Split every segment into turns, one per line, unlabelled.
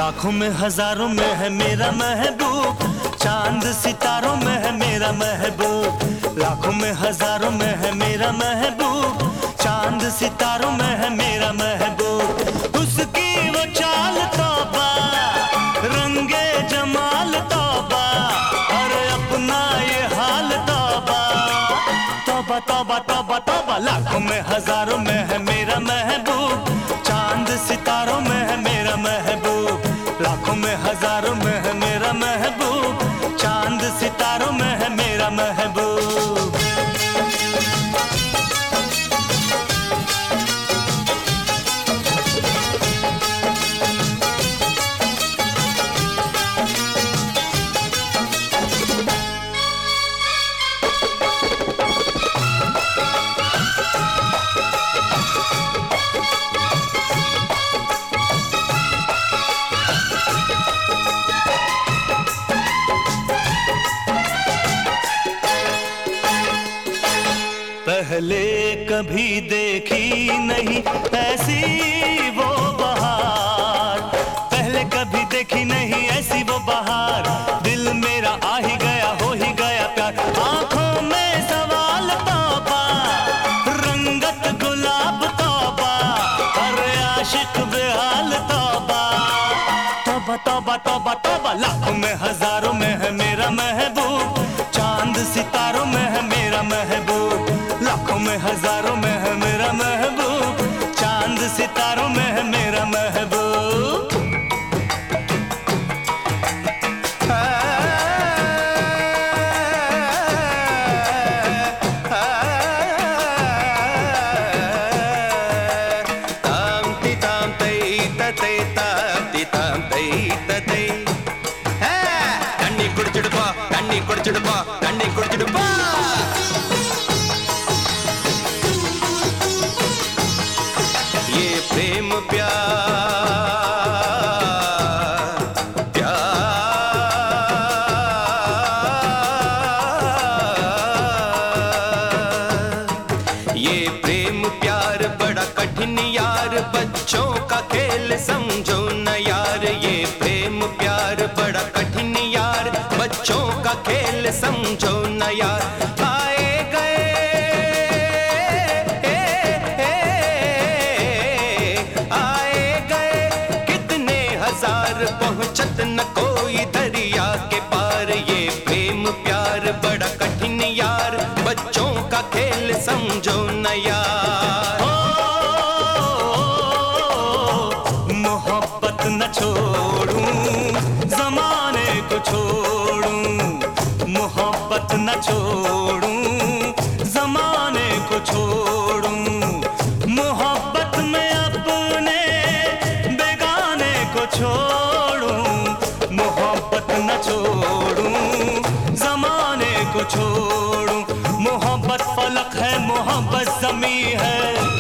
लाखों में हजारों में है मेरा महबूब, चांद सितारों में है मेरा महबूब। लाखों में हजारों में है मेरा महबूब, चांद सितारों में है मेरा महबूब। उसकी वो चाल तौबा, रंगे जमाल तौबा, और अपना ये हाल तौबा। तौबा तौबा तौबा तौबा, लाखों में हजारों में है मेरा महबूब, चांद सितारों में है मेरा महबूब। लाखों में हजारों में है मेरा महबूब, चांद सितारों में है मेरा महबूब। पहले कभी देखी नहीं ऐसी वो बहार, पहले कभी देखी नहीं ऐसी वो बहार। दिल मेरा आ ही गया, हो ही गया प्यार। आंखों में सवाल तौबा, रंगत गुलाब तौबा, अरे आशिक बेहाल तौबा। तौबा तौबा तौबा तौबा, लाखों में हजारों में है मेरा महबूब, चांद सितारों में है मेरा महबूब। लाखों में हजारों में है मेरा महबूब, चांद सितारों में है मेरा महबूब।
ताम ती ताम तई तते ताती ताम तई तते तन्नी कुड़चिड़पा तन्नी कुड़चिड़पा तन्नी कुड़चिड़पा। ये प्रेम प्यार प्यार, ये प्रेम प्यार बड़ा कठिन यार, बच्चों का खेल समझो न यार। ये प्रेम प्यार बड़ा कठिन यार, बच्चों का खेल समझो न यार। आए गए आए गए कितने हजार, पहुंचत न कोई दरिया के पार। ये प्रेम प्यार बड़ा कठिन यार, बच्चों का खेल समझो न यार।
मोहब्बत न छोड़ूं, जमाने को छोड़ूं। मोहब्बत न छोड़ूं, जमाने को छोड़ूं। मोहब्बत में अपने बेगाने को छोड़ूं। मोहब्बत न छोड़ूं, जमाने को छोड़ूं। मोहब्बत फलक है, मोहब्बत ज़मी है,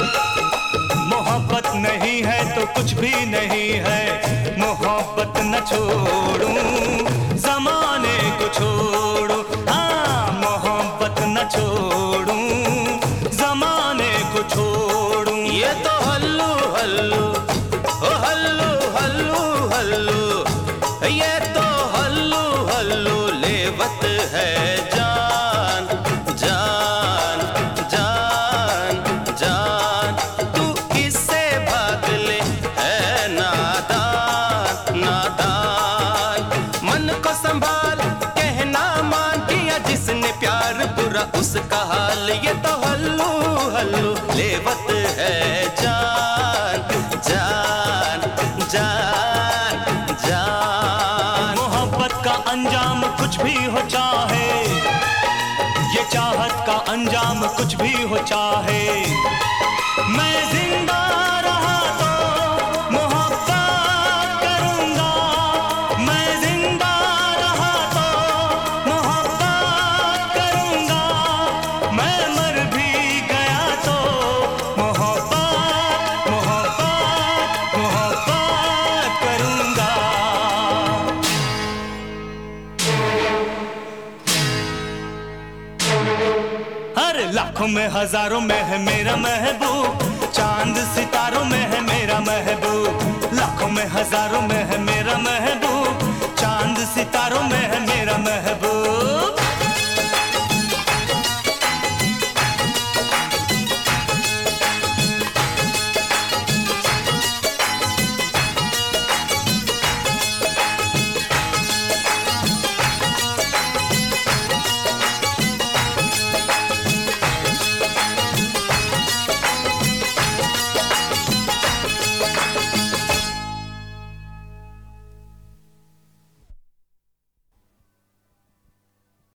मोहब्बत नहीं है तो कुछ भी नहीं है। मोहब्बत न छोड़ूं, जमाने को छोड़ूं। हाँ, मोहब्बत न छोड़ूं, जमाने को छोड़ूं।
ये तो हल्लू हल्लू ओ हल्लू हल्लू हल्लू, ये तो हल्लू हल्लू लेवत है जान जान जान जान। तू इससे भाग ले है नादान नादान, मन को संभाल कहना मान दिया जिसने प्यार, बुरा उसका हाल। ये तो हल्लू हल्लू लेवत है जान जान जान जान।
मोहब्बत का अंजाम कुछ भी हो चाहे, ये चाहत का अंजाम कुछ भी हो चाहे। मैं जिंदा रहा तो मोहब्बत करूंगा, मैं जिंदा रहा तो मोहब्बत करूंगा। मैं मर भी गया तो मोहब्बत मोहब्बत मोहब्बत करूंगा। हर लाखों में हजारों में है मेरा महबूब,